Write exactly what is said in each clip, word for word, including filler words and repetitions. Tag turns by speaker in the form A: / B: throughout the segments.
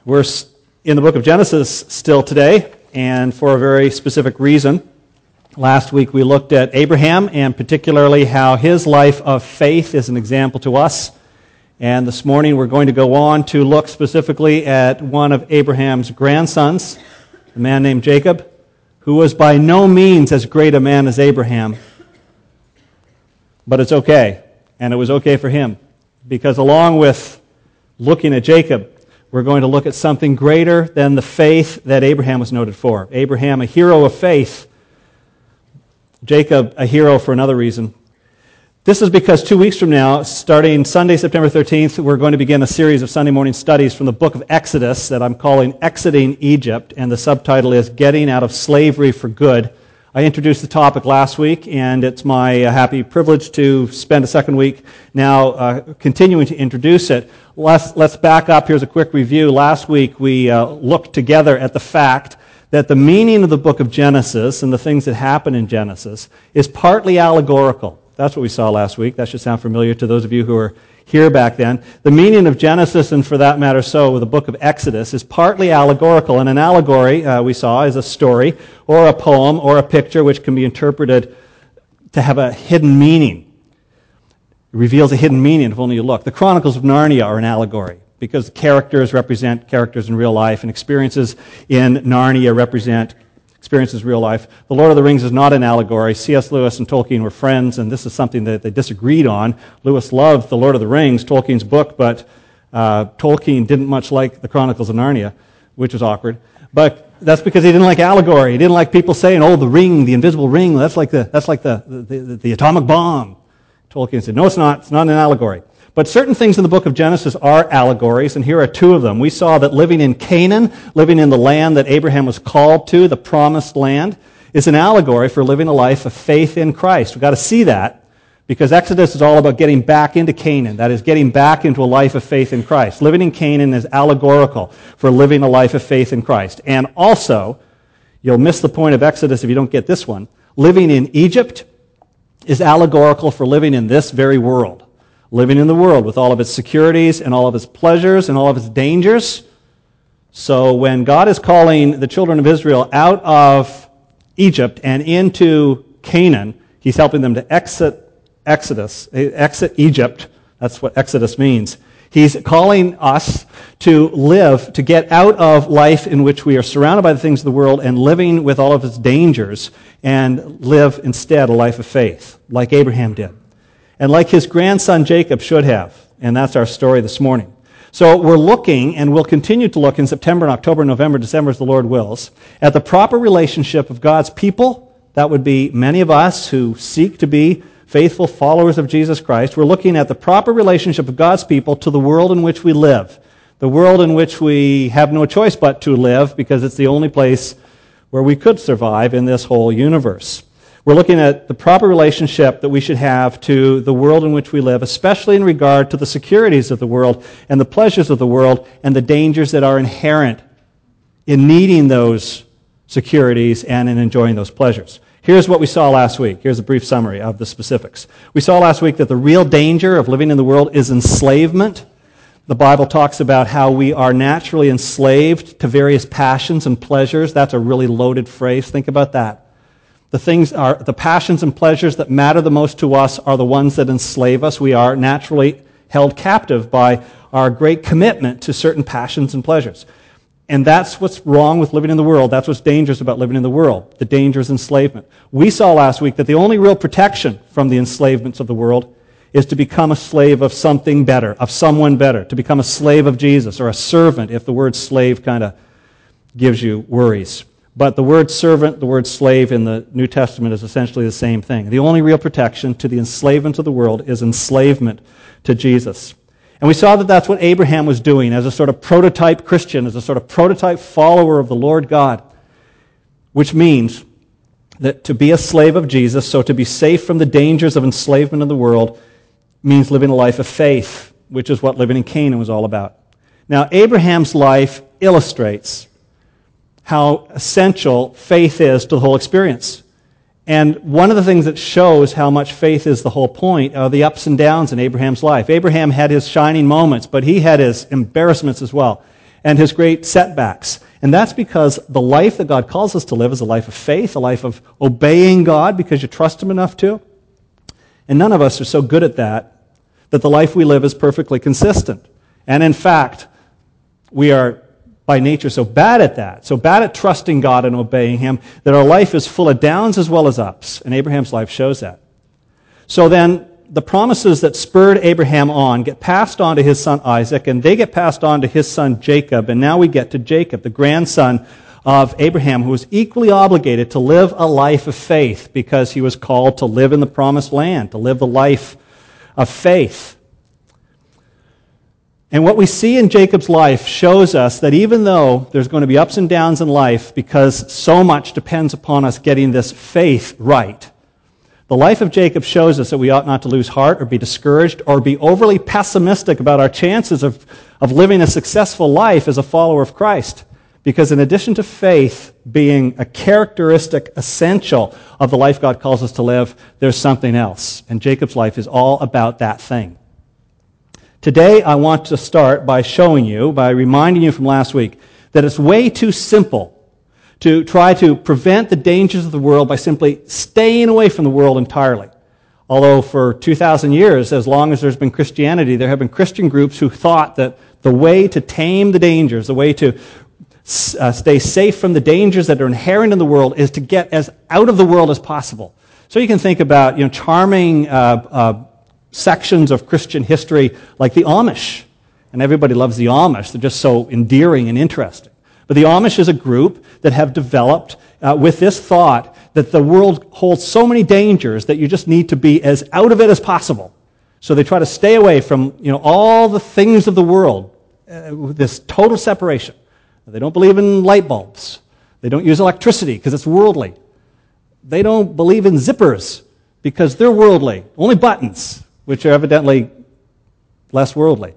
A: We're in the book of Genesis still today, and for a very specific reason. Last week we looked at Abraham, and particularly how his life of faith is an example to us. And this morning we're going to go on to look specifically at one of Abraham's grandsons, a man named Jacob, who was by no means as great a man as Abraham. But it's okay, and it was okay for him, because along with looking at Jacob, we're going to look at something greater than the faith that Abraham was noted for. Abraham, a hero of faith. Jacob, a hero for another reason. This is because two weeks from now, starting Sunday, September thirteenth, we're going to begin a series of Sunday morning studies from the book of Exodus that I'm calling Exiting Egypt, and the subtitle is Getting Out of Slavery for Good. I introduced the topic last week, and it's my uh, happy privilege to spend a second week now uh, continuing to introduce it. Let's, let's back up. Here's a quick review. Last week we uh, looked together at the fact that the meaning of the book of Genesis and the things that happen in Genesis is partly allegorical. That's what we saw last week. That should sound familiar to those of you who were here back then. The meaning of Genesis, and for that matter so, the book of Exodus, is partly allegorical. And an allegory, uh, we saw, is a story or a poem or a picture which can be interpreted to have a hidden meaning. It reveals a hidden meaning if only you look. The Chronicles of Narnia are an allegory because characters represent characters in real life, and experiences in Narnia represent experiences in real life. The Lord of the Rings is not an allegory. C S Lewis and Tolkien were friends, and this is something that they disagreed on. Lewis loved The Lord of the Rings, Tolkien's book, but uh, Tolkien didn't much like The Chronicles of Narnia, which was awkward. But that's because he didn't like allegory. He didn't like people saying, "Oh, the ring, the invisible ring, that's like the that's like the the, the, the atomic bomb." Tolkien said, "No, it's not. It's not an allegory." But certain things in the book of Genesis are allegories, and here are two of them. We saw that living in Canaan, living in the land that Abraham was called to, the promised land, is an allegory for living a life of faith in Christ. We've got to see that, because Exodus is all about getting back into Canaan. That is, getting back into a life of faith in Christ. Living in Canaan is allegorical for living a life of faith in Christ. And also, you'll miss the point of Exodus if you don't get this one, living in Egypt is allegorical for living in this very world. Living in the world with all of its securities and all of its pleasures and all of its dangers. So when God is calling the children of Israel out of Egypt and into Canaan, He's helping them to exit Exodus, exit Egypt. That's what Exodus means. He's calling us to live, to get out of life in which we are surrounded by the things of the world and living with all of its dangers, and live instead a life of faith, like Abraham did. And like his grandson Jacob should have. And that's our story this morning. So we're looking, and we'll continue to look in September and October, November, December, as the Lord wills, at the proper relationship of God's people. That would be many of us who seek to be faithful followers of Jesus Christ. We're looking at the proper relationship of God's people to the world in which we live. The world in which we have no choice but to live, because it's the only place where we could survive in this whole universe. We're looking at the proper relationship that we should have to the world in which we live, especially in regard to the securities of the world and the pleasures of the world and the dangers that are inherent in needing those securities and in enjoying those pleasures. Here's what we saw last week. Here's a brief summary of the specifics. We saw last week that the real danger of living in the world is enslavement. The Bible talks about how we are naturally enslaved to various passions and pleasures. That's a really loaded phrase. Think about that. The things are, the passions and pleasures that matter the most to us are the ones that enslave us. We are naturally held captive by our great commitment to certain passions and pleasures. And that's what's wrong with living in the world. That's what's dangerous about living in the world. The danger is enslavement. We saw last week that the only real protection from the enslavements of the world is to become a slave of something better, of someone better, to become a slave of Jesus, or a servant, if the word slave kind of gives you worries. But the word servant, the word slave in the New Testament is essentially the same thing. The only real protection to the enslavement of the world is enslavement to Jesus. And we saw that that's what Abraham was doing as a sort of prototype Christian, as a sort of prototype follower of the Lord God, which means that to be a slave of Jesus, so to be safe from the dangers of enslavement in the world, means living a life of faith, which is what living in Canaan was all about. Now, Abraham's life illustrates how essential faith is to the whole experience. And one of the things that shows how much faith is the whole point are the ups and downs in Abraham's life. Abraham had his shining moments, but he had his embarrassments as well. and his great setbacks. And that's because the life that God calls us to live is a life of faith, a life of obeying God because you trust him enough to. And none of us are so good at that that the life we live is perfectly consistent. And in fact, we are by nature so bad at that, so bad at trusting God and obeying him, that our life is full of downs as well as ups. And Abraham's life shows that. So then, the promises that spurred Abraham on get passed on to his son Isaac, and they get passed on to his son Jacob, and now we get to Jacob, the grandson of Abraham, who was equally obligated to live a life of faith because he was called to live in the promised land, to live the life of faith. And what we see in Jacob's life shows us that even though there's going to be ups and downs in life because so much depends upon us getting this faith right, the life of Jacob shows us that we ought not to lose heart or be discouraged or be overly pessimistic about our chances of, of living a successful life as a follower of Christ. Because in addition to faith being a characteristic essential of the life God calls us to live, there's something else. And Jacob's life is all about that thing. Today I want to start by showing you, by reminding you from last week, that it's way too simple to try to prevent the dangers of the world by simply staying away from the world entirely. Although for two thousand years, as long as there's been Christianity, there have been Christian groups who thought that the way to tame the dangers, the way to uh, stay safe from the dangers that are inherent in the world is to get as out of the world as possible. So you can think about, you know, charming uh, uh, sections of Christian history like the Amish. And everybody loves the Amish. They're just so endearing and interesting. But the Amish is a group that have developed uh, with this thought that the world holds so many dangers that you just need to be as out of it as possible. So they try to stay away from, you know, all the things of the world, uh, with this total separation. They don't believe in light bulbs. They don't use electricity because it's worldly. They don't believe in zippers because they're worldly. Only buttons, which are evidently less worldly.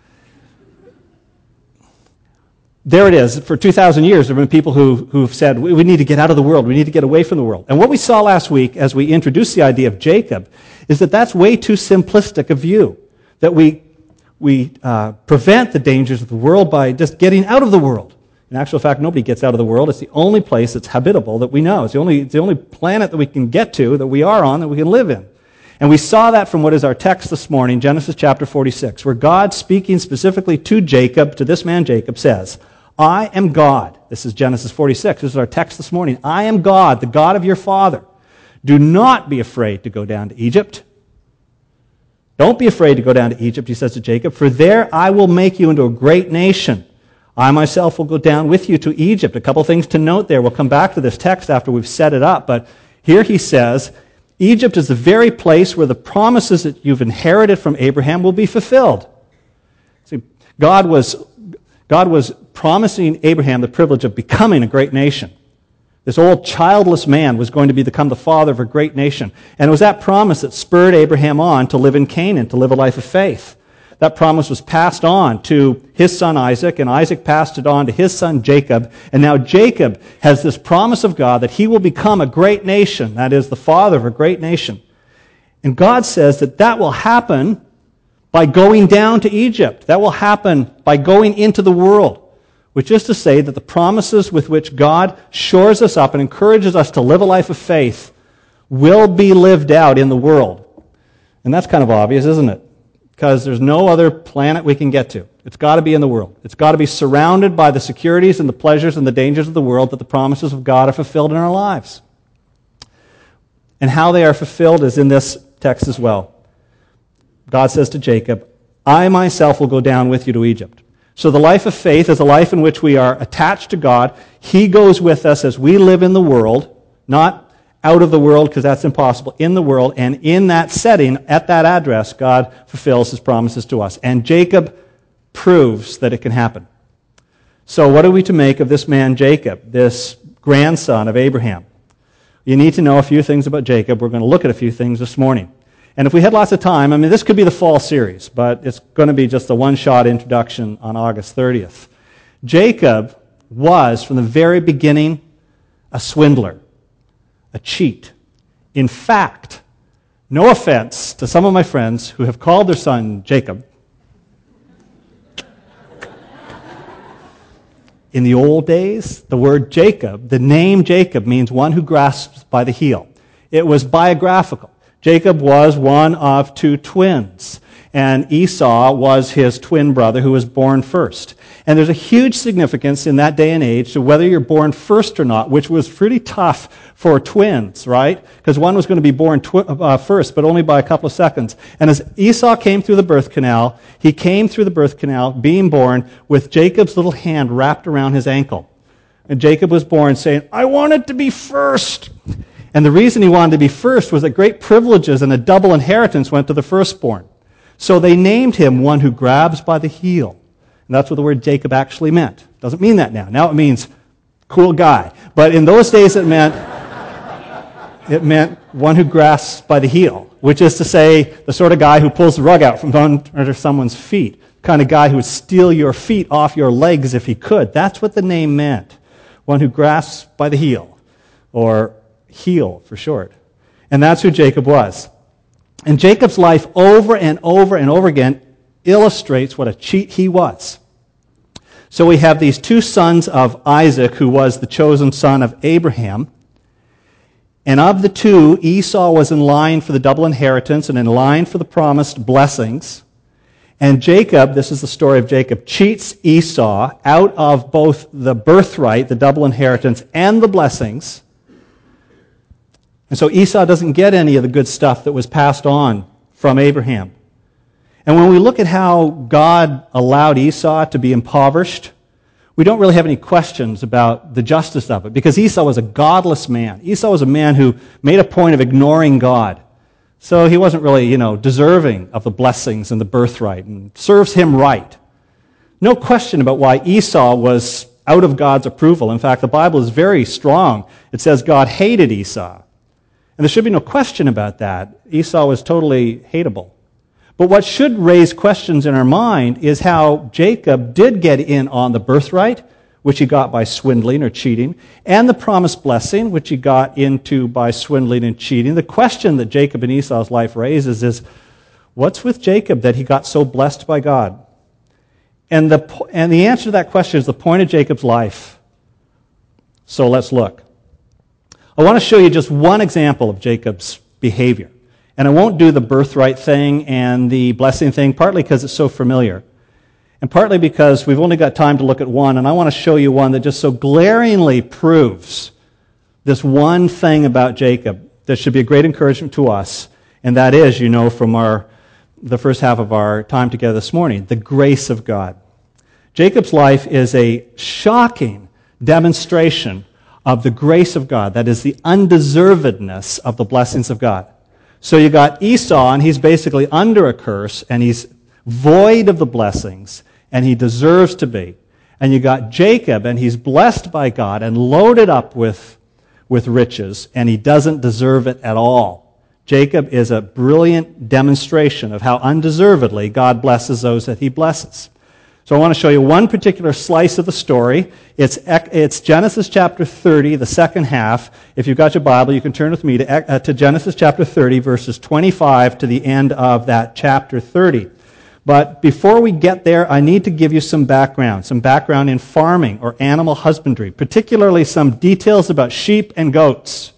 A: There it is. For two thousand years, there have been people who, who've said, we, we need to get out of the world. We need to get away from the world. And what we saw last week as we introduced the idea of Jacob is that that's way too simplistic a view, that we, we uh, prevent the dangers of the world by just getting out of the world. In actual fact, nobody gets out of the world. It's the only place that's habitable that we know. It's the only, it's the only planet that we can get to, that we are on, that we can live in. And we saw that from what is our text this morning, Genesis chapter forty-six, where God, speaking specifically to Jacob, to this man Jacob, says, I am God. This is Genesis forty-six. This is our text this morning. I am God, the God of your father. Do not be afraid to go down to Egypt. Don't be afraid to go down to Egypt, he says to Jacob, for there I will make you into a great nation. I myself will go down with you to Egypt. A couple things to note there. We'll come back to this text after we've set it up. But here he says, Egypt is the very place where the promises that you've inherited from Abraham will be fulfilled. See, God was, God was promising Abraham the privilege of becoming a great nation. This old childless man was going to become the father of a great nation. And it was that promise that spurred Abraham on to live in Canaan, to live a life of faith. That promise was passed on to his son Isaac, and Isaac passed it on to his son Jacob. And now Jacob has this promise of God that he will become a great nation, that is, the father of a great nation. And God says that that will happen by going down to Egypt. That will happen by going into the world, which is to say that the promises with which God shores us up and encourages us to live a life of faith will be lived out in the world. And that's kind of obvious, isn't it? Because there's no other planet we can get to. It's got to be in the world. It's got to be surrounded by the securities and the pleasures and the dangers of the world that the promises of God are fulfilled in our lives. And how they are fulfilled is in this text as well. God says to Jacob, I myself will go down with you to Egypt. So the life of faith is a life in which we are attached to God. He goes with us as we live in the world, not out of the world, because that's impossible, in the world, and in that setting, at that address, God fulfills his promises to us. And Jacob proves that it can happen. So what are we to make of this man Jacob, this grandson of Abraham? You need to know a few things about Jacob. We're going to look at a few things this morning. And if we had lots of time, I mean, this could be the fall series, but it's going to be just a one-shot introduction on August thirtieth. Jacob was, from the very beginning, a swindler. A cheat. In fact, no offense to some of my friends who have called their son Jacob, In the old days, the word Jacob, the name Jacob, means one who grasps by the heel. It was biographical. Jacob was one of two twins, and Esau was his twin brother who was born first. And there's a huge significance in that day and age to whether you're born first or not, which was pretty tough for twins, right? Because one was going to be born twi- uh, first, but only by a couple of seconds. And as Esau came through the birth canal, he came through the birth canal, being born, with Jacob's little hand wrapped around his ankle. And Jacob was born saying, I wanted to be first. And the reason he wanted to be first was that great privileges and a double inheritance went to the firstborn. So they named him one who grabs by the heel. And that's what the word Jacob actually meant. Doesn't mean that now. Now it means cool guy. But in those days it meant it meant one who grasps by the heel, which is to say the sort of guy who pulls the rug out from under someone's feet, the kind of guy who would steal your feet off your legs if he could. That's what the name meant. One who grasps by the heel, or heel for short. And that's who Jacob was. And Jacob's life over and over and over again illustrates what a cheat he was. So we have these two sons of Isaac, who was the chosen son of Abraham. And of the two, Esau was in line for the double inheritance and in line for the promised blessings. And Jacob, this is the story of Jacob, cheats Esau out of both the birthright, the double inheritance, and the blessings. And so Esau doesn't get any of the good stuff that was passed on from Abraham. And when we look at how God allowed Esau to be impoverished, we don't really have any questions about the justice of it, because Esau was a godless man. Esau was a man who made a point of ignoring God. So he wasn't really, you know, deserving of the blessings and the birthright, and serves him right. No question about why Esau was out of God's approval. In fact, the Bible is very strong. It says God hated Esau. And there should be no question about that. Esau was totally hateable. But what should raise questions in our mind is how Jacob did get in on the birthright, which he got by swindling or cheating, and the promised blessing, which he got into by swindling and cheating. The question that Jacob and Esau's life raises is, what's with Jacob that he got so blessed by God? And the, and the answer to that question is the point of Jacob's life. So let's look. I want to show you just one example of Jacob's behavior. And I won't do the birthright thing and the blessing thing, partly because it's so familiar, and partly because we've only got time to look at one, and I want to show you one that just so glaringly proves this one thing about Jacob that should be a great encouragement to us, and that is, you know, from our the first half of our time together this morning, the grace of God. Jacob's life is a shocking demonstration of the grace of God, that is, the undeservedness of the blessings of God. So you got Esau, and he's basically under a curse, and he's void of the blessings, and he deserves to be. And you got Jacob, and he's blessed by God and loaded up with, with riches, and he doesn't deserve it at all. Jacob is a brilliant demonstration of how undeservedly God blesses those that he blesses. So I want to show you one particular slice of the story. It's, it's Genesis chapter thirty, the second half. If you've got your Bible, you can turn with me to, uh, to Genesis chapter thirty, verses twenty-five to the end of that chapter thirty. But before we get there, I need to give you some background, some background in farming or animal husbandry, particularly some details about sheep and goats.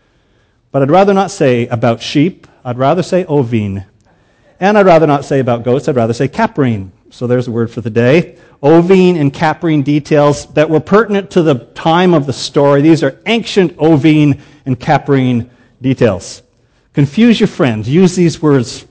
A: But I'd rather not say about sheep. I'd rather say ovine. And I'd rather not say about goats. I'd rather say caprine. So there's a word for the day. Ovine and caprine details that were pertinent to the time of the story. These are ancient ovine and caprine details. Confuse your friends. Use these words.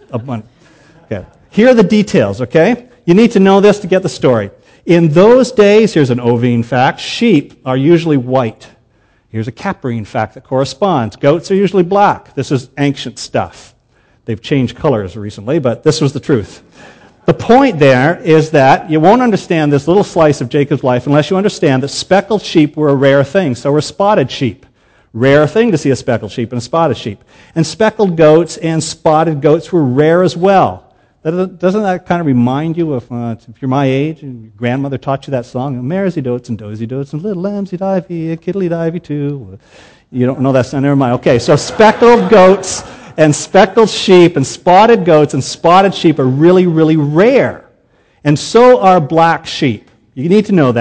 A: Okay. Here are the details, okay? You need to know this to get the story. In those days, here's an ovine fact, sheep are usually white. Here's a caprine fact that corresponds. Goats are usually black. This is ancient stuff. They've changed colors recently, but this was the truth. The point there is that you won't understand this little slice of Jacob's life unless you understand that speckled sheep were a rare thing. So were spotted sheep. Rare thing to see a speckled sheep and a spotted sheep. And speckled goats and spotted goats were rare as well. Doesn't that kind of remind you of, uh, if you're my age, and your grandmother taught you that song, Maresy dotes and dozy dotes and little lambsy divey, kiddly divey too. You don't know that song? Never mind. Okay, so speckled goats and speckled sheep and spotted goats and spotted sheep are really, really rare. And so are black sheep. You need to know that.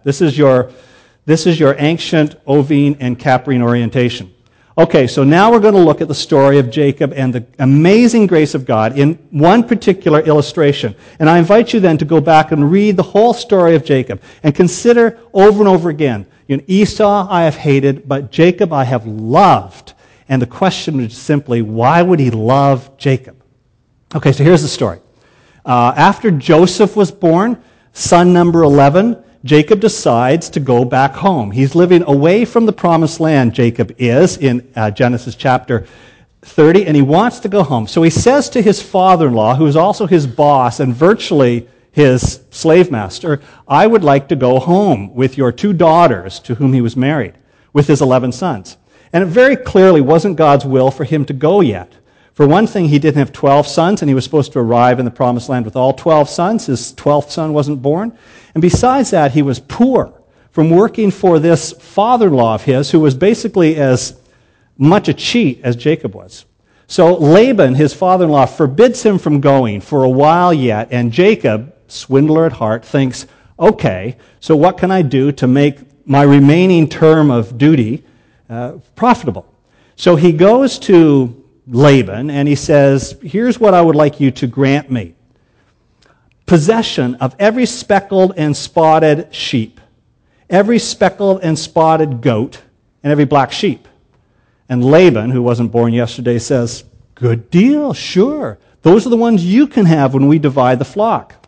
A: This is your, this is your ancient ovine and caprine orientation. Okay, so now we're going to look at the story of Jacob and the amazing grace of God in one particular illustration. And I invite you then to go back and read the whole story of Jacob and consider over and over again, you know, Esau I have hated, but Jacob I have loved. And the question is simply, why would he love Jacob? Okay, so here's the story. Uh, after Joseph was born, son number eleven, Jacob decides to go back home. He's living away from the promised land, Jacob is, in uh, Genesis chapter thirty, and he wants to go home. So he says to his father-in-law, who is also his boss and virtually his slave master, I would like to go home with your two daughters to whom he was married, with his eleven sons. And it very clearly wasn't God's will for him to go yet. For one thing, he didn't have twelve sons, and he was supposed to arrive in the promised land with all twelve sons. His twelfth son wasn't born. And besides that, he was poor from working for this father-in-law of his, who was basically as much a cheat as Jacob was. So Laban, his father-in-law, forbids him from going for a while yet, and Jacob, swindler at heart, thinks, okay, so what can I do to make my remaining term of duty uh, profitable? So he goes to Laban, and he says, here's what I would like you to grant me. Possession of every speckled and spotted sheep, every speckled and spotted goat, and every black sheep. And Laban, who wasn't born yesterday, says, good deal, sure. Those are the ones you can have when we divide the flock.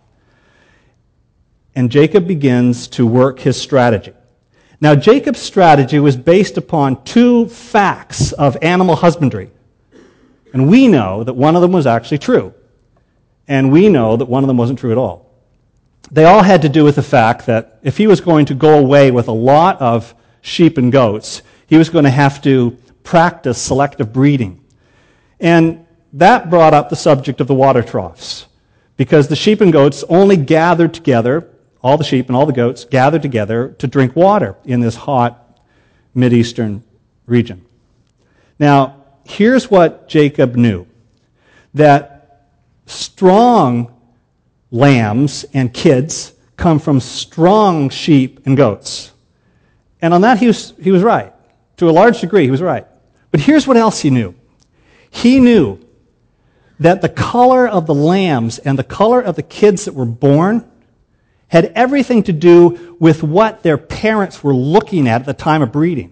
A: And Jacob begins to work his strategy. Now, Jacob's strategy was based upon two facts of animal husbandry. And we know that one of them was actually true. And we know that one of them wasn't true at all. They all had to do with the fact that if he was going to go away with a lot of sheep and goats, he was going to have to practice selective breeding. And that brought up the subject of the water troughs. Because the sheep and goats only gathered together, all the sheep and all the goats gathered together to drink water in this hot Mideastern region. Now, here's what Jacob knew, that strong lambs and kids come from strong sheep and goats. And on that, he was, he was right. To a large degree, he was right. But here's what else he knew. He knew that the color of the lambs and the color of the kids that were born had everything to do with what their parents were looking at at the time of breeding.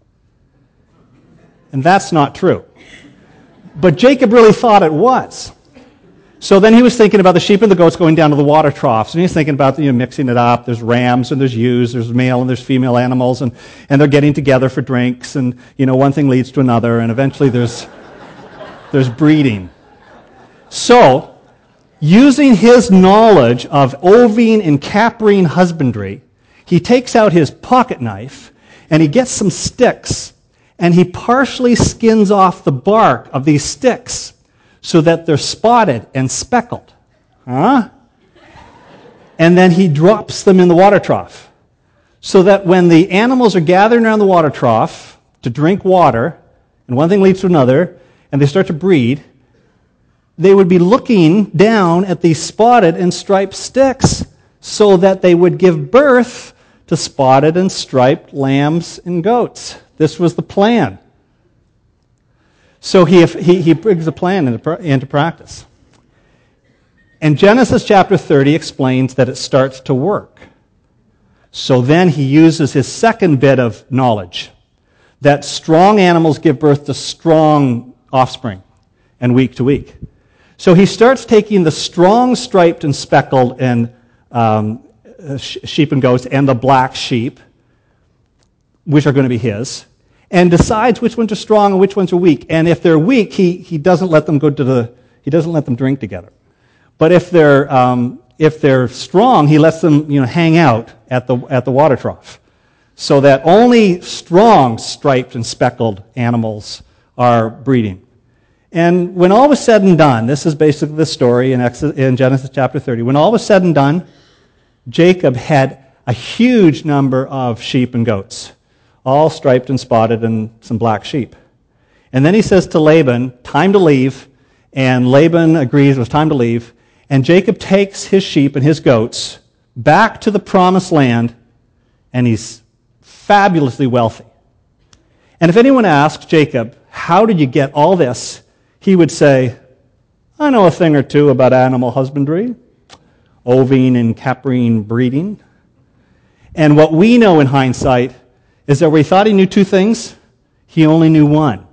A: And that's not true. But Jacob really thought it was. So then he was thinking about the sheep and the goats going down to the water troughs. And he's thinking about, you know, mixing it up. There's rams and there's ewes, there's male and there's female animals, and, and they're getting together for drinks. And, you know, one thing leads to another, and eventually there's, there's breeding. So, using his knowledge of ovine and caprine husbandry, he takes out his pocket knife and he gets some sticks and he partially skins off the bark of these sticks so that they're spotted and speckled. Huh? And then he drops them in the water trough so that when the animals are gathering around the water trough to drink water, and one thing leads to another, and they start to breed, they would be looking down at these spotted and striped sticks so that they would give birth to spotted and striped lambs and goats. This was the plan. So he, he, he brings the plan into, into practice. And Genesis chapter thirty explains that it starts to work. So then he uses his second bit of knowledge, that strong animals give birth to strong offspring, and week to week. So he starts taking the strong striped and speckled and um, sh- sheep and goats and the black sheep, which are going to be his, and decides which ones are strong and which ones are weak. And if they're weak, he, he doesn't let them go to the, he doesn't let them drink together. But if they're, um, if they're strong, he lets them, you know, hang out at the, at the water trough so that only strong striped and speckled animals are breeding. And when all was said and done, this is basically the story in, Exodus, in Genesis chapter thirty. When all was said and done, Jacob had a huge number of sheep and goats, all striped and spotted and some black sheep. And then he says to Laban, time to leave. And Laban agrees it was time to leave. And Jacob takes his sheep and his goats back to the promised land and he's fabulously wealthy. And if anyone asked Jacob, how did you get all this? He would say, I know a thing or two about animal husbandry, ovine and caprine breeding. And what we know in hindsight is that where he thought he knew two things, he only knew one.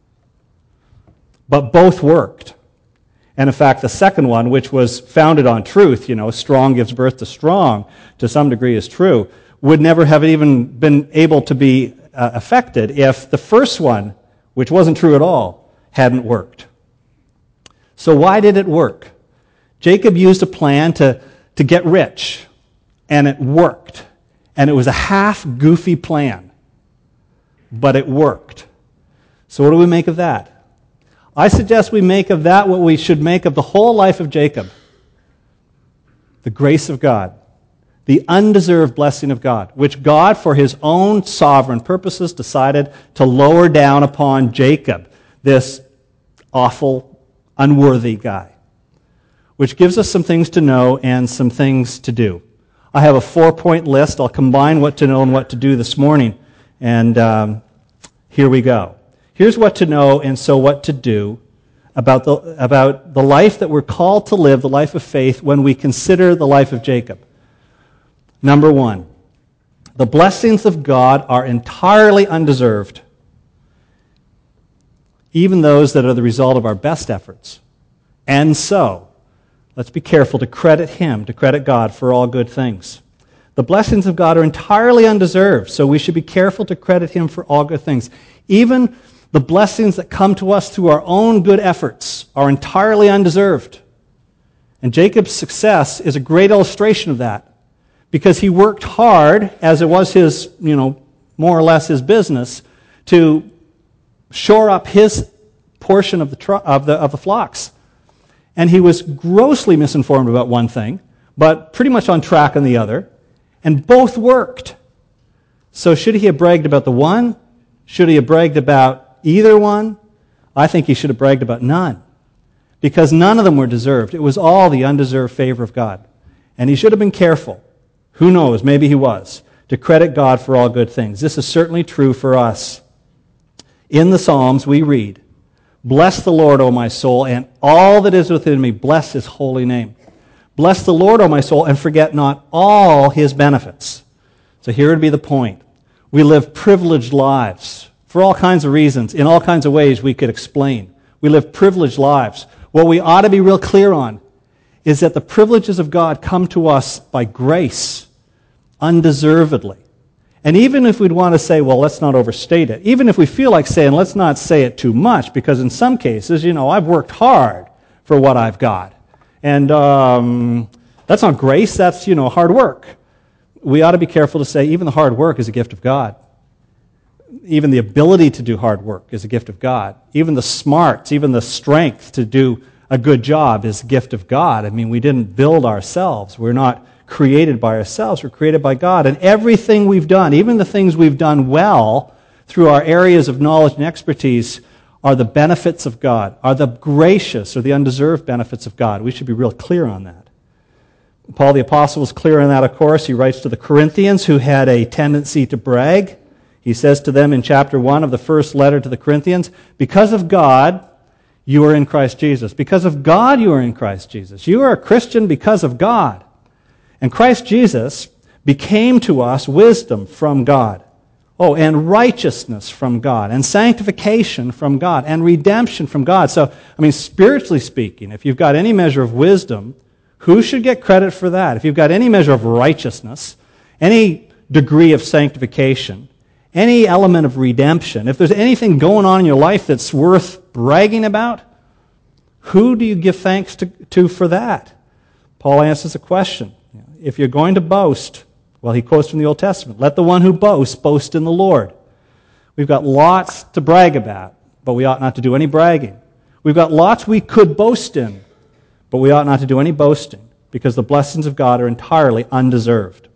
A: But both worked. And in fact, the second one, which was founded on truth, you know, strong gives birth to strong, to some degree is true, would never have even been able to be uh, affected if the first one, which wasn't true at all, hadn't worked. So why did it work? Jacob used a plan to, to get rich, and it worked. And it was a half-goofy plan, but it worked. So what do we make of that? I suggest we make of that what we should make of the whole life of Jacob. The grace of God. The undeserved blessing of God, which God, for his own sovereign purposes, decided to lower down upon Jacob, this awful, unworthy guy. Which gives us some things to know and some things to do. I have a four-point list. I'll combine what to know and what to do this morning. And um, here we go. Here's what to know and so what to do about the, about the life that we're called to live, the life of faith, when we consider the life of Jacob. Number one, the blessings of God are entirely undeserved, even those that are the result of our best efforts. And so, let's be careful to credit him, to credit God for all good things. The blessings of God are entirely undeserved, so we should be careful to credit him for all good things. Even the blessings that come to us through our own good efforts are entirely undeserved. And Jacob's success is a great illustration of that, because he worked hard, as it was his, you know, more or less his business, to shore up his portion of the tr- of the of the flocks. And he was grossly misinformed about one thing, but pretty much on track on the other, and both worked. So should he have bragged about the one? Should he have bragged about either one? I think he should have bragged about none, because none of them were deserved. It was all the undeserved favor of God. And he should have been careful. Who knows, maybe he was, to credit God for all good things. This is certainly true for us. In the Psalms, we read, Bless the Lord, O my soul, and all that is within me, bless his holy name. Bless the Lord, O my soul, and forget not all his benefits. So here would be the point. We live privileged lives for all kinds of reasons, in all kinds of ways we could explain. We live privileged lives. What we ought to be real clear on is that the privileges of God come to us by grace, undeservedly. And even if we'd want to say, well, let's not overstate it, even if we feel like saying, let's not say it too much, because in some cases, you know, I've worked hard for what I've got. And um, that's not grace, that's, you know, hard work. We ought to be careful to say even the hard work is a gift of God. Even the ability to do hard work is a gift of God. Even the smarts, even the strength to do a good job is a gift of God. I mean, we didn't build ourselves. We're not created by ourselves. We're created by God. And everything we've done, even the things we've done well through our areas of knowledge and expertise, are the benefits of God, are the gracious or the undeserved benefits of God. We should be real clear on that. Paul the Apostle was clear on that, of course. He writes to the Corinthians who had a tendency to brag. He says to them in chapter one of the first letter to the Corinthians, because of God, you are in Christ Jesus. Because of God, you are in Christ Jesus. You are a Christian because of God. And Christ Jesus became to us wisdom from God. Oh, and righteousness from God, and sanctification from God, and redemption from God. So, I mean, spiritually speaking, if you've got any measure of wisdom, who should get credit for that? If you've got any measure of righteousness, any degree of sanctification, any element of redemption, if there's anything going on in your life that's worth bragging about, who do you give thanks to, to for that? Paul answers the question. If you're going to boast, well, he quotes from the Old Testament, let the one who boasts boast in the Lord. We've got lots to brag about, but we ought not to do any bragging. We've got lots we could boast in, but we ought not to do any boasting, because the blessings of God are entirely undeserved.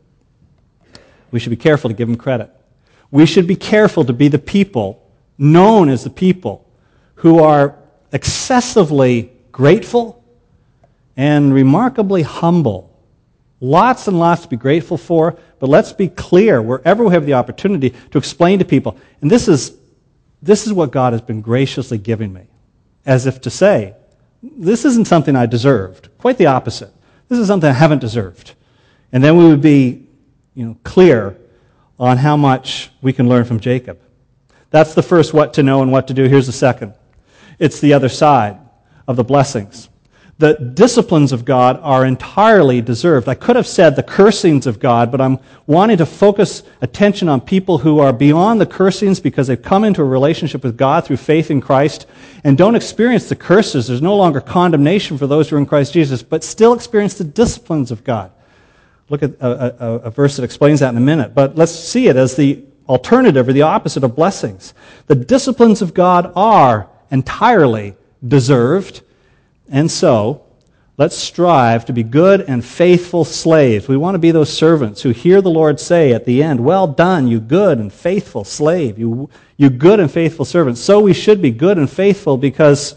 A: We should be careful to give him credit. We should be careful to be the people, known as the people, who are excessively grateful and remarkably humble Lots and lots to be grateful for, but let's be clear wherever we have the opportunity to explain to people. And this is, this is what God has been graciously giving me, as if to say, this isn't something I deserved. Quite the opposite. This is something I haven't deserved. And then we would be, you know, clear on how much we can learn from Jacob. That's the first what to know and what to do. Here's the second. It's the other side of the blessings. The disciplines of God are entirely deserved. I could have said the cursings of God, but I'm wanting to focus attention on people who are beyond the cursings because they've come into a relationship with God through faith in Christ and don't experience the curses. There's no longer condemnation for those who are in Christ Jesus, but still experience the disciplines of God. Look at a, a, a verse that explains that in a minute. But let's see it as the alternative or the opposite of blessings. The disciplines of God are entirely deserved. And so, let's strive to be good and faithful slaves. We want to be those servants who hear the Lord say at the end, well done, you good and faithful slave, you, you good and faithful servant. So we should be good and faithful because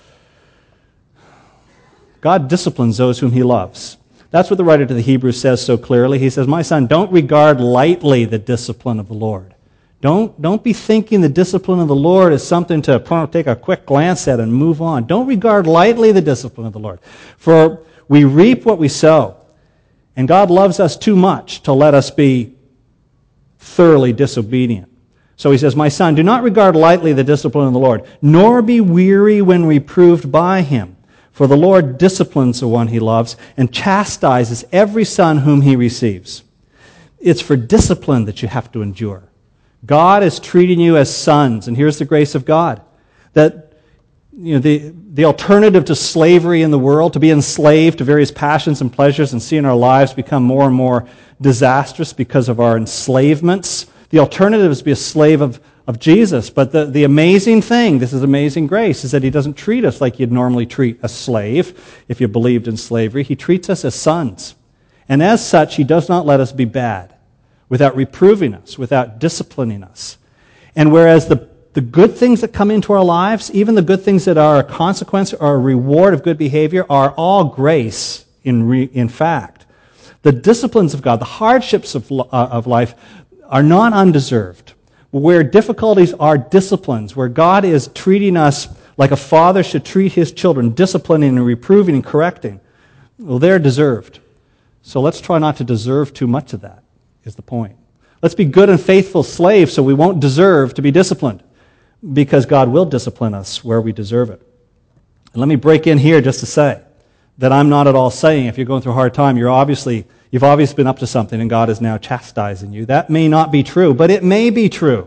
A: God disciplines those whom He loves. That's what the writer to the Hebrews says so clearly. He says, my son, don't regard lightly the discipline of the Lord. Don't, don't be thinking the discipline of the Lord is something to take a quick glance at and move on. Don't regard lightly the discipline of the Lord. For we reap what we sow. And God loves us too much to let us be thoroughly disobedient. So he says, my son, do not regard lightly the discipline of the Lord, nor be weary when reproved by Him. For the Lord disciplines the one He loves and chastises every son whom He receives. It's for discipline that you have to endure. God is treating you as sons, and here's the grace of God. That you know the, the alternative to slavery in the world, to be enslaved to various passions and pleasures and seeing our lives become more and more disastrous because of our enslavements. The alternative is to be a slave of, of Jesus. But the, the amazing thing, this is amazing grace, is that He doesn't treat us like you'd normally treat a slave if you believed in slavery. He treats us as sons. And as such, He does not let us be bad, without reproving us, without disciplining us. And whereas the, the good things that come into our lives, even the good things that are a consequence or a reward of good behavior, are all grace in, re, in fact. The disciplines of God, the hardships of, uh, of life, are not undeserved. Where difficulties are disciplines, where God is treating us like a father should treat his children, disciplining and reproving and correcting, well, they're deserved. So let's try not to deserve too much of that. Is the point. Let's be good and faithful slaves so we won't deserve to be disciplined, because God will discipline us where we deserve it. And let me break in here just to say that I'm not at all saying if you're going through a hard time, you're obviously, you've obviously been up to something and God is now chastising you. That may not be true, but it may be true.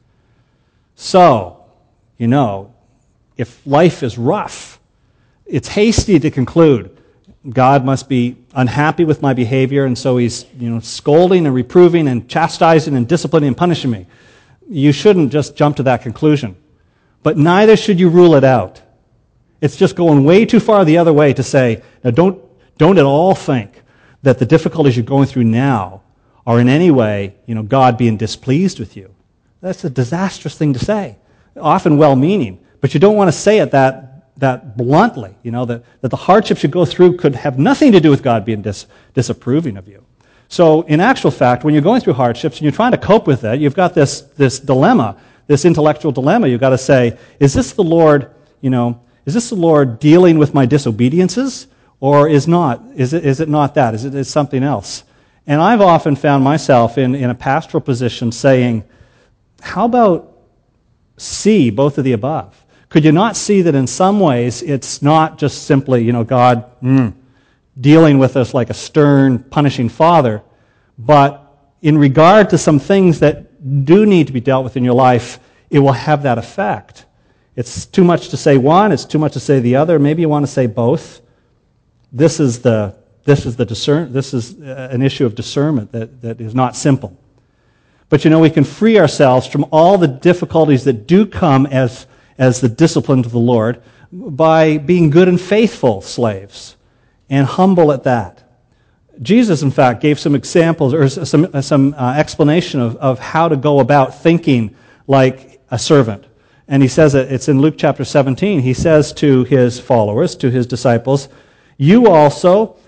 A: So, you know, if life is rough, it's hasty to conclude God must be unhappy with my behavior, and so He's, you know, scolding and reproving and chastising and disciplining and punishing me. You shouldn't just jump to that conclusion. But neither should you rule it out. It's just going way too far the other way to say, now don't, don't at all think that the difficulties you're going through now are in any way, you know, God being displeased with you. That's a disastrous thing to say. Often well-meaning, but you don't want to say it that that bluntly, you know, that, that the hardships you go through could have nothing to do with God being dis, disapproving of you. So in actual fact, when you're going through hardships and you're trying to cope with it, you've got this, this dilemma, this intellectual dilemma. You've got to say, is this the Lord, you know, is this the Lord dealing with my disobediences, or is not? Is it, is it not that? Is it is something else? And I've often found myself in, in a pastoral position saying, how about C, both of the above? Could you not see that in some ways it's not just simply, you know, God mm, dealing with us like a stern, punishing father, but in regard to some things that do need to be dealt with in your life, it will have that effect. It's too much to say one, it's too much to say the other. Maybe you want to say both. This is the this is the discern this is an issue of discernment that, that is not simple. But you know, we can free ourselves from all the difficulties that do come as as the discipline of the Lord by being good and faithful slaves and humble at that. Jesus, in fact, gave some examples or some, some uh, explanation of, of how to go about thinking like a servant. And he says it, it's in Luke chapter seventeen. He says to his followers, to his disciples, you also,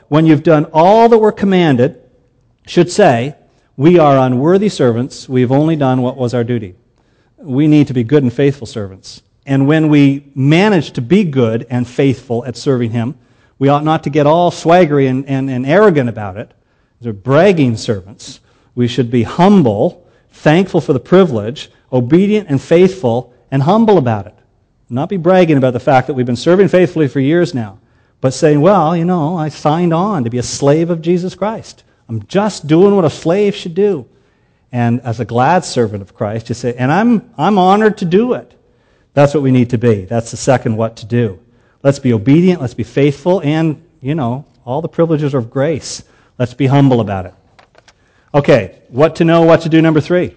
A: when you've done all that we're commanded, should say, we are unworthy servants, we've only done what was our duty. We need to be good and faithful servants. And when we manage to be good and faithful at serving Him, we ought not to get all swaggery and, and, and arrogant about it. They're bragging servants. We should be humble, thankful for the privilege, obedient and faithful, and humble about it. Not be bragging about the fact that we've been serving faithfully for years now, but saying, well, you know, I signed on to be a slave of Jesus Christ. I'm just doing what a slave should do. And as a glad servant of Christ, you say, and I'm I'm honored to do it. That's what we need to be. That's the second what to do. Let's be obedient, let's be faithful, and, you know, all the privileges are of grace. Let's be humble about it. Okay, what to know, what to do, number three.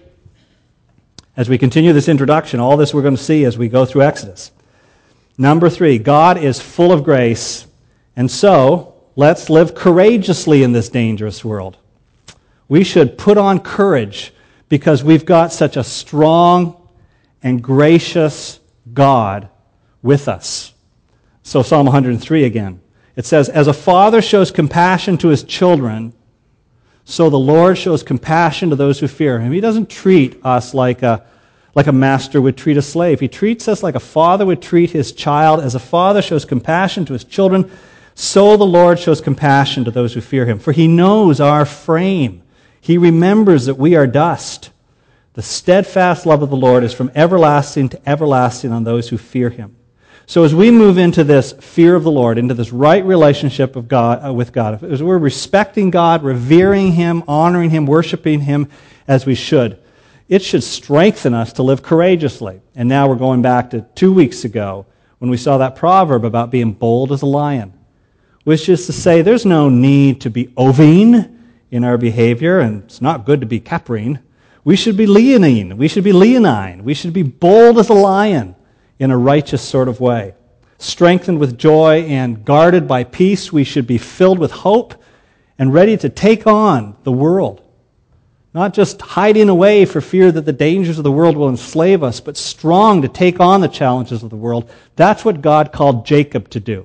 A: As we continue this introduction, all this we're going to see as we go through Exodus. Number three, God is full of grace, and so let's live courageously in this dangerous world. We should put on courage because we've got such a strong and gracious God with us. So Psalm one hundred three again. It says, as a father shows compassion to his children, so the Lord shows compassion to those who fear Him. He doesn't treat us like a, like a master would treat a slave. He treats us like a father would treat his child. As a father shows compassion to his children, so the Lord shows compassion to those who fear Him. For He knows our frame. He remembers that we are dust. The steadfast love of the Lord is from everlasting to everlasting on those who fear Him. So as we move into this fear of the Lord, into this right relationship of God uh, with God, as we're respecting God, revering Him, honoring Him, worshiping Him as we should, it should strengthen us to live courageously. And now we're going back to two weeks ago when we saw that proverb about being bold as a lion, which is to say there's no need to be ovine in our behavior, and it's not good to be caprine. We should be leonine. We should be leonine. We should be bold as a lion in a righteous sort of way. Strengthened with joy and guarded by peace, we should be filled with hope and ready to take on the world. Not just hiding away for fear that the dangers of the world will enslave us, but strong to take on the challenges of the world. That's what God called Jacob to do.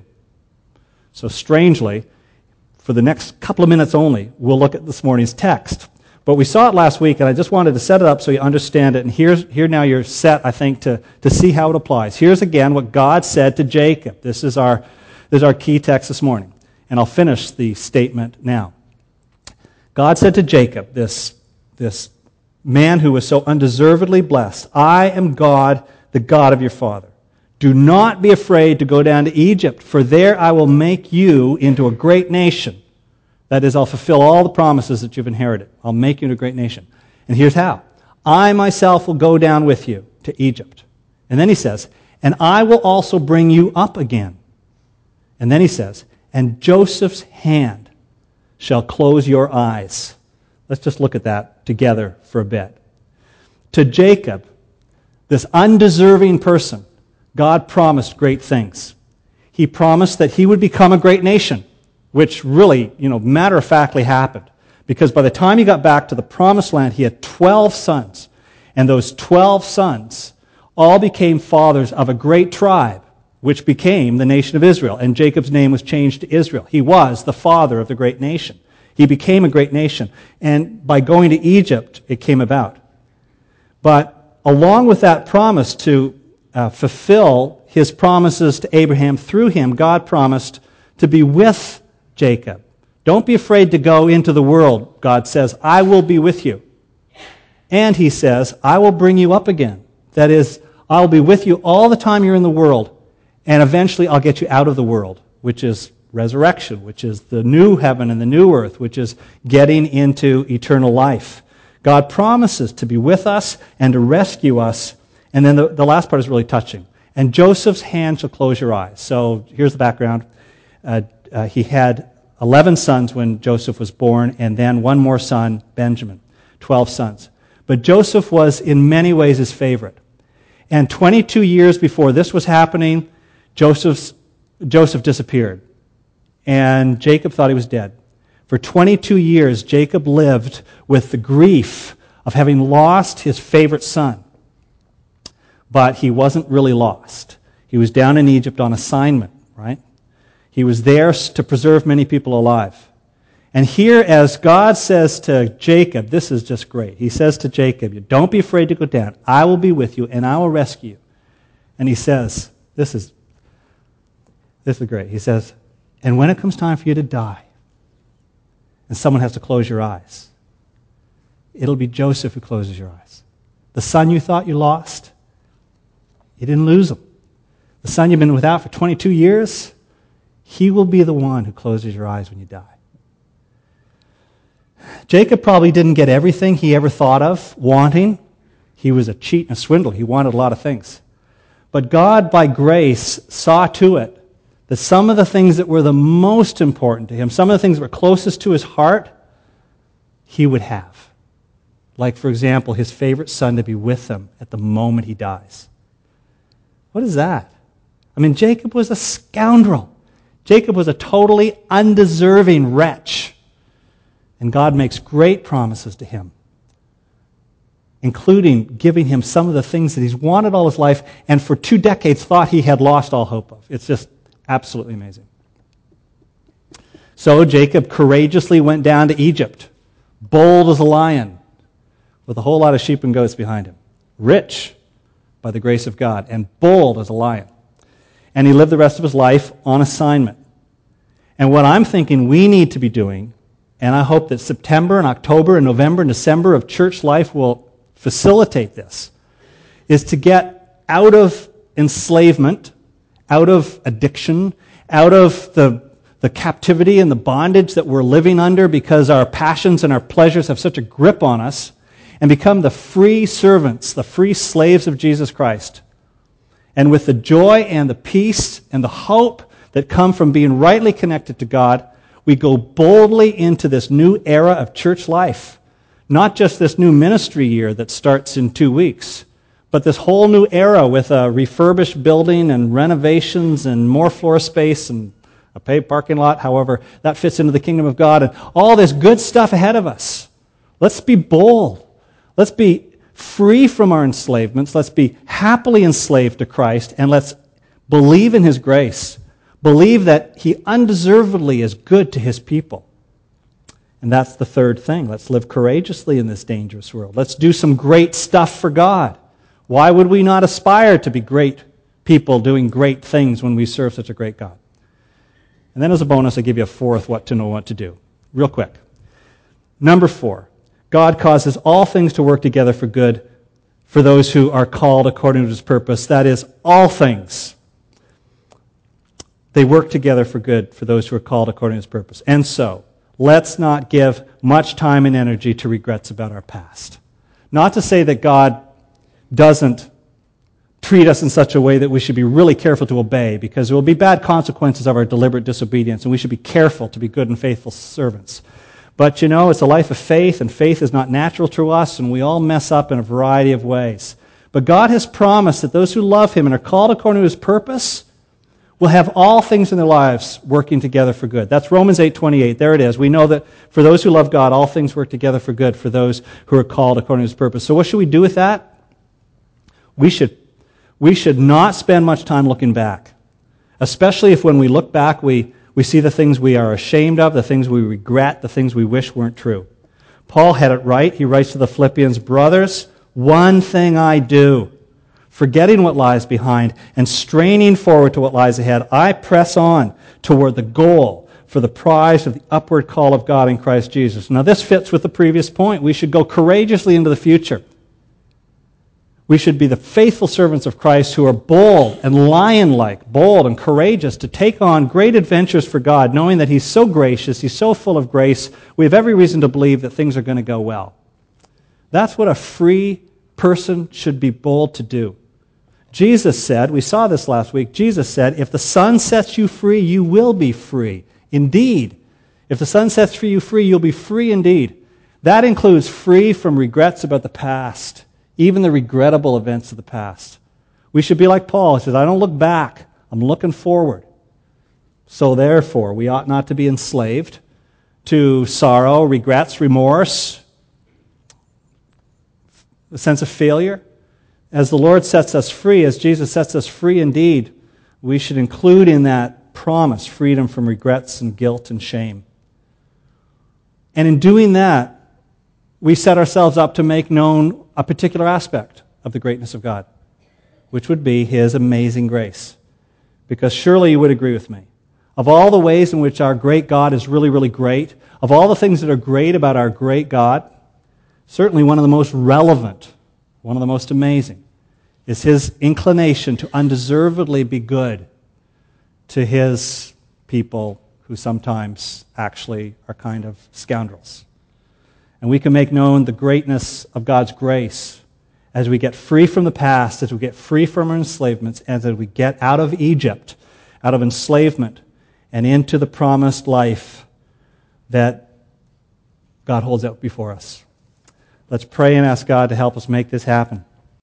A: So strangely, for the next couple of minutes only, we'll look at this morning's text. But we saw it last week, and I just wanted to set it up so you understand it. And here's, here now you're set, I think, to, to see how it applies. Here's again what God said to Jacob. This is our, this is our key text this morning. And I'll finish the statement now. God said to Jacob, this, this man who was so undeservedly blessed, I am God, the God of your father. Do not be afraid to go down to Egypt, for there I will make you into a great nation. That is, I'll fulfill all the promises that you've inherited. I'll make you into a great nation. And here's how. I myself will go down with you to Egypt. And then he says, and I will also bring you up again. And then he says, and Joseph's hand shall close your eyes. Let's just look at that together for a bit. To Jacob, this undeserving person, God promised great things. He promised that he would become a great nation, which really, you know, matter-of-factly happened. Because by the time he got back to the promised land, he had twelve sons. And those twelve sons all became fathers of a great tribe, which became the nation of Israel. And Jacob's name was changed to Israel. He was the father of the great nation. He became a great nation. And by going to Egypt, it came about. But along with that promise to uh, fulfill his promises to Abraham through him, God promised to be with Jacob. Don't be afraid to go into the world, God says. I will be with you. And he says, I will bring you up again. That is, I'll be with you all the time you're in the world, and eventually I'll get you out of the world, which is resurrection, which is the new heaven and the new earth, which is getting into eternal life. God promises to be with us and to rescue us. And then the, the last part is really touching. And Joseph's hand shall close your eyes. So here's the background. Uh, Uh, he had eleven sons when Joseph was born, and then one more son, Benjamin, twelve sons. But Joseph was in many ways his favorite. And twenty-two years before this was happening, Joseph's, Joseph disappeared. And Jacob thought he was dead. For twenty-two years, Jacob lived with the grief of having lost his favorite son. But he wasn't really lost. He was down in Egypt on assignment, right? He was there to preserve many people alive. And here, as God says to Jacob, this is just great. He says to Jacob, don't be afraid to go down. I will be with you, and I will rescue you. And he says, this is, this is great. He says, and when it comes time for you to die, and someone has to close your eyes, it'll be Joseph who closes your eyes. The son you thought you lost, you didn't lose him. The son you've been without for twenty-two years, he will be the one who closes your eyes when you die. Jacob probably didn't get everything he ever thought of wanting. He was a cheat and a swindler. He wanted a lot of things. But God, by grace, saw to it that some of the things that were the most important to him, some of the things that were closest to his heart, he would have. Like, for example, his favorite son to be with him at the moment he dies. What is that? I mean, Jacob was a scoundrel. Jacob was a totally undeserving wretch. And God makes great promises to him, including giving him some of the things that he's wanted all his life and for two decades thought he had lost all hope of. It's just absolutely amazing. So Jacob courageously went down to Egypt, bold as a lion, with a whole lot of sheep and goats behind him, rich by the grace of God, and bold as a lion. And he lived the rest of his life on assignment. And what I'm thinking we need to be doing, and I hope that September and October and November and December of church life will facilitate this, is to get out of enslavement, out of addiction, out of the, the captivity and the bondage that we're living under because our passions and our pleasures have such a grip on us, and become the free servants, the free slaves of Jesus Christ. And with the joy and the peace and the hope that come from being rightly connected to God, we go boldly into this new era of church life. Not just this new ministry year that starts in two weeks, but this whole new era with a refurbished building and renovations and more floor space and a paid parking lot, however that fits into the kingdom of God, and all this good stuff ahead of us. Let's be bold. Let's be free from our enslavements. Let's be happily enslaved to Christ, and let's believe in His grace. Believe that He undeservedly is good to His people. And that's the third thing. Let's live courageously in this dangerous world. Let's do some great stuff for God. Why would we not aspire to be great people doing great things when we serve such a great God? And then as a bonus, I give you a fourth what to know what to do. Real quick. Number four, God causes all things to work together for good for those who are called according to His purpose. That is, all things. They work together for good for those who are called according to His purpose. And so, let's not give much time and energy to regrets about our past. Not to say that God doesn't treat us in such a way that we should be really careful to obey, because there will be bad consequences of our deliberate disobedience, and we should be careful to be good and faithful servants. But, you know, it's a life of faith, and faith is not natural to us, and we all mess up in a variety of ways. But God has promised that those who love Him and are called according to His purpose will have all things in their lives working together for good. That's Romans eight twenty-eight. There it is. We know that for those who love God, all things work together for good for those who are called according to His purpose. So what should we do with that? We should, we should not spend much time looking back, especially if when we look back, we, we see the things we are ashamed of, the things we regret, the things we wish weren't true. Paul had it right. He writes to the Philippians, "Brothers, one thing I do, forgetting what lies behind and straining forward to what lies ahead, I press on toward the goal for the prize of the upward call of God in Christ Jesus." Now this fits with the previous point. We should go courageously into the future. We should be the faithful servants of Christ who are bold and lion-like, bold and courageous to take on great adventures for God, knowing that He's so gracious, He's so full of grace, we have every reason to believe that things are going to go well. That's what a free person should be bold to do. Jesus said, we saw this last week, Jesus said, if the Son sets you free, you will be free. Indeed. If the Son sets you free, you'll be free indeed. That includes free from regrets about the past, even the regrettable events of the past. We should be like Paul. He says, I don't look back. I'm looking forward. So therefore, we ought not to be enslaved to sorrow, regrets, remorse, a sense of failure. As the Lord sets us free, as Jesus sets us free indeed, we should include in that promise freedom from regrets and guilt and shame. And in doing that, we set ourselves up to make known a particular aspect of the greatness of God, which would be His amazing grace. Because surely you would agree with me. Of all the ways in which our great God is really, really great, of all the things that are great about our great God, certainly one of the most relevant, one of the most amazing, is His inclination to undeservedly be good to His people who sometimes actually are kind of scoundrels. And we can make known the greatness of God's grace as we get free from the past, as we get free from our enslavements, and as we get out of Egypt, out of enslavement, and into the promised life that God holds out before us. Let's pray and ask God to help us make this happen.